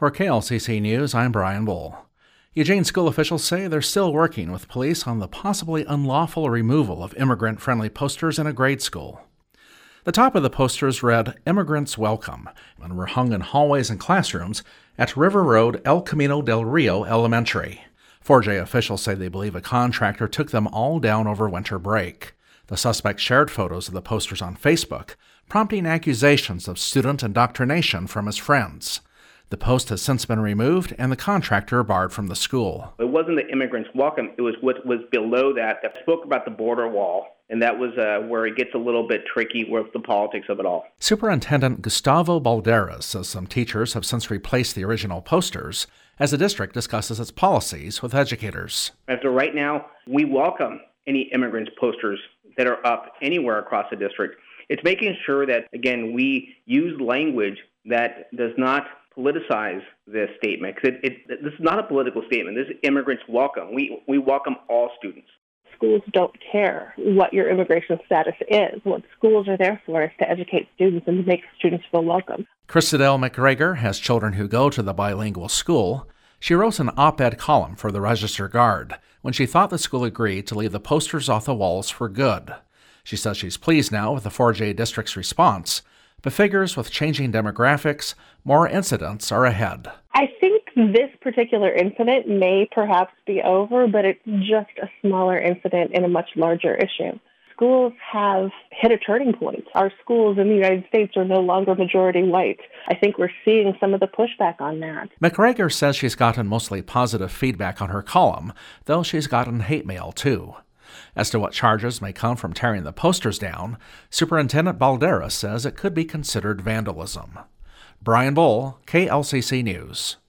For KLCC News, I'm Brian Bull. Eugene school officials say they're still working with police on the possibly unlawful removal of immigrant-friendly posters in a grade school. The top of the posters read, "Immigrants Welcome," and were hung in hallways and classrooms at River Road El Camino del Rio Elementary. 4J officials say they believe a contractor took them all down over winter break. The suspect shared photos of the posters on Facebook, prompting accusations of student indoctrination from his friends. The post has since been removed and the contractor barred from the school. It wasn't the immigrants welcome, it was what was below that spoke about the border wall, and that was where it gets a little bit tricky with the politics of it all. Superintendent Gustavo Balderas says some teachers have since replaced the original posters as the district discusses its policies with educators. As of right now, we welcome any immigrants posters that are up anywhere across the district. It's making sure that, again, we use language that does not politicize this statement. This is not a political statement. This is immigrants welcome. We welcome all students. Schools don't care what your immigration status is. What schools are there for is to educate students and to make students feel welcome. Christadel McGregor has children who go to the bilingual school. She wrote an op-ed column for the Register-Guard when she thought the school agreed to leave the posters off the walls for good. She says she's pleased now with the 4J district's response, but figures with changing demographics, more incidents are ahead. I think this particular incident may perhaps be over, but it's just a smaller incident in a much larger issue. Schools have hit a turning point. Our schools in the United States are no longer majority white. I think we're seeing some of the pushback on that. McGregor says she's gotten mostly positive feedback on her column, though she's gotten hate mail too. As to what charges may come from tearing the posters down, Superintendent Balderas says it could be considered vandalism. Brian Bull, KLCC News.